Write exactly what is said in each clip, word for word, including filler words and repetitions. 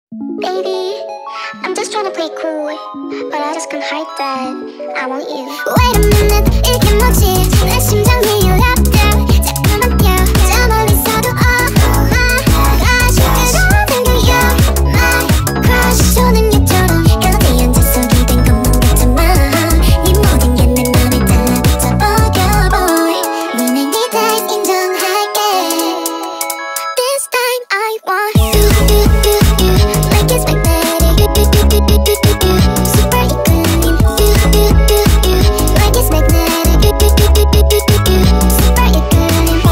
Baby, I'm just trying to play cool, but I just can't hide that I want you. Wait a minute, 이게 뭐지? 내 심장이 울렸다. 자꾸만 뛰어, 저 멀리서도 oh my gosh, 그런 생각이야. My crush, 저는 얘처럼 곁에 앉아서 기댄 것만 같지만 네 모든 게 내 맘에 달라붙어 버려 boy. 눈에 네 eyes 인정할게. This time I want you, you, you, you. Like it's magnetic, you, you, you, you, you, you, you. Super equilibrium, you, you, you, you. Like it's magnetic, you, you, you, you, you, you, you. Super equilibrium,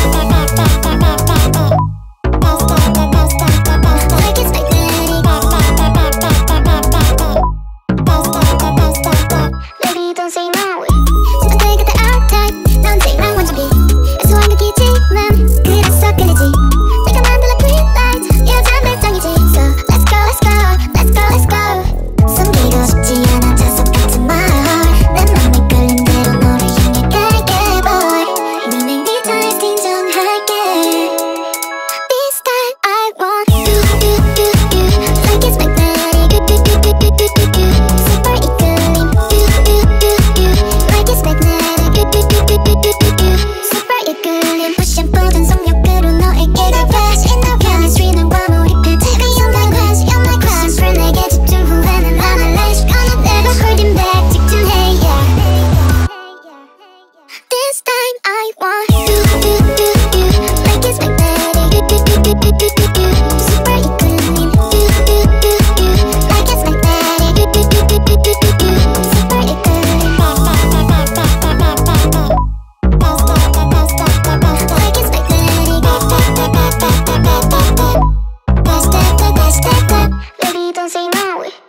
like it's magnetic. Baby, don't say no. 진짜 되게 다 our type. 넌 제이랑 완전 비. 애소한 느끼지만 그래서 끌리지. 내가 만들어 green light. 여자 매장이지. So let's go, let's go, let's go, let's go. 숨기고 싶지 않아 자석 같은 말. 내 맘에 끌린 대로 너를 향해 갈게 boy. 눈에 네 type 인정할게. This time I want you, you, you, you. Like it's magnetic, you, you, you, you, you, you, you. Super equilibrium, you, you, you, you. Like it's magnetic, you, you, you, you, you, you, you. Super equilibrium, push and pull 전속력으로 너에게 가 crash in the chemistry는 과몰입해. 그 영광 crash, you're my crush. Super 내게 집중 후회는 안 할래. 시간은 never holding back. 집중해, yeah. This time I want you, you, you, you. Like it's magnetic, you, you, you, you, you, you, you. Super equilibrium, you, you, you, you. Like it's magnetic, you, you, you, you, you, you, you. Super equilibrium, like it's magnetic. Baby, don't say no.